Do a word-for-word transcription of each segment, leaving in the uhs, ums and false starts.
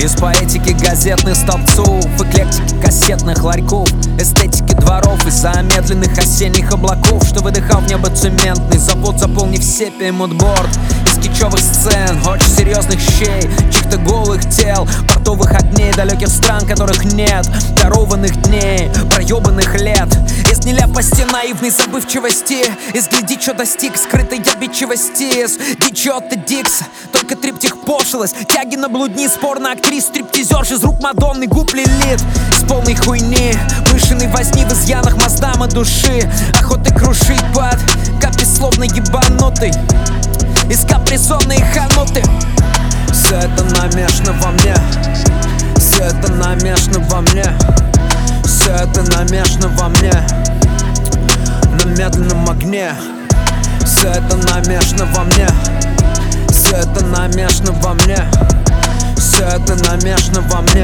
Из поэтики газетных столбцов, эклектики кассетных ларьков, эстетики дворов и замедленных осенних облаков, что выдыхал в небо цементный завод, заполнив сепием мудборд. Из кичевых сцен, очень серьезных щей, чьих-то голых тел, портовых огней далеких стран, которых нет, дарованных дней, проебанных лет. Из нелепости наивной забывчивости, из гляди, чё достиг скрытой обидчивости, из дичоты Дикса, только триптих пошлость, тяги на блудни, спор на актрис, стриптизерш из рук Мадонны, губ Лилит. С полной хуйни, мышиной возни в изъянах моздам и души, охоты крушить под капли словно ебанутый, из капризонной хануты. Все это намешано во мне, все это намешано во мне, все это намешано во мне, на медленном огне. Все это намешано во мне, все это намешано во мне, все это намешано во мне,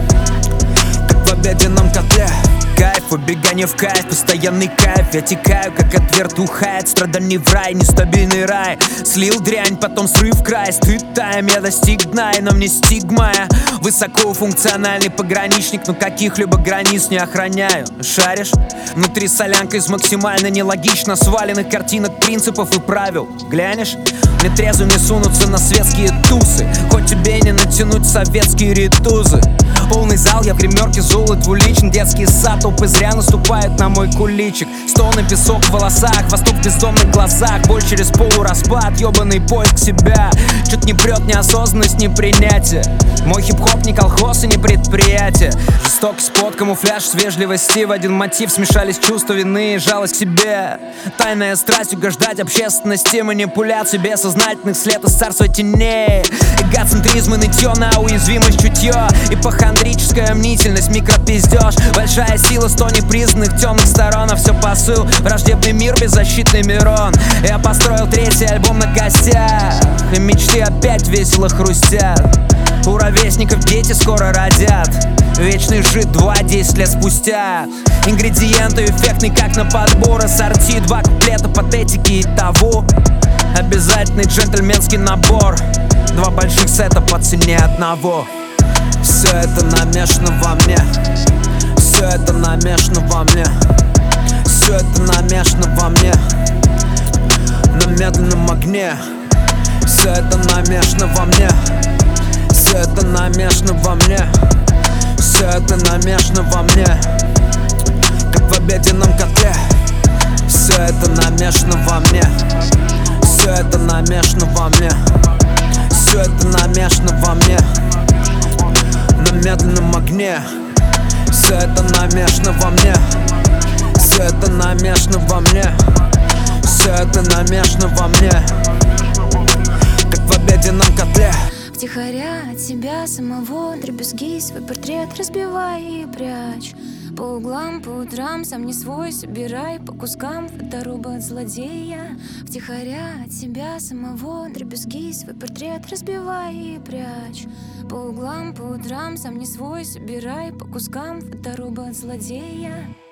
как в обеденном котле. Кайф, убегание в кайф, постоянный кайф. Я текаю, как от вертуха, от страданий в рай, нестабильный рай. Слил дрянь, потом срыв край, стыд тайм, я достиг дна, и на мне стигма. Я высокофункциональный пограничник, но каких-либо границ не охраняю. Шаришь? Внутри солянка из максимально нелогично сваленных картинок, принципов и правил. Глянешь? Мне трезвым не сунуться на светские тусы, хоть тебе не натянуть советские ритузы. Полный зал, я в гримерке золот двуличен, детский сад, толпы зря наступают на мой куличик. Стоны, песок в волосах, восток в бездомных глазах, боль через полураспад, ёбаный поиск себя. Чуть не прет неосознанность, непринятие. Мой хип-хоп не колхоз и не предприятие. Жестокость под камуфляж с вежливости, в один мотив смешались чувства вины и жалость к себе. Тайная страсть угождать общественности, манипуляции бессознательных след из царства теней. Эгоцентризм и нытье на уязвимость чутье, ипохондрическая мнительность, микропиздеж. Большая сила сто непризнанных темных сторон, а все посыл, враждебный мир, беззащитный Мирон. Я построил третий альбом на костях, и мечты опять весело хрустят. У ровесников дети скоро родят, вечный жид два десять лет спустя. Ингредиенты эффектные, как на подбор, ассорти, два куплета патетики и того. Обязательный джентльменский набор, два больших сета по цене одного. Все это намешано во мне, все это намешано во мне, все это намешано во мне, на медленном огне. Все это намешано во мне, все это намешано во мне, все это намешано во мне, как в обеденном котле. Все это намешано во мне, все это намешано во мне, все это намешано во мне, на медленном огне. Все это намешано во мне, все это намешано во мне, все это намешано во мне, как в обеденном котле. Втихаря от себя самого дребезги свой портрет разбивай и прячь. По углам, по утрам, сам не свой, собирай по кускам фоторобот злодея. Втихаря от себя самого дребезги свой портрет разбивай и прячь. По углам, по утрам, сам не свой, собирай по кускам фоторобот злодея.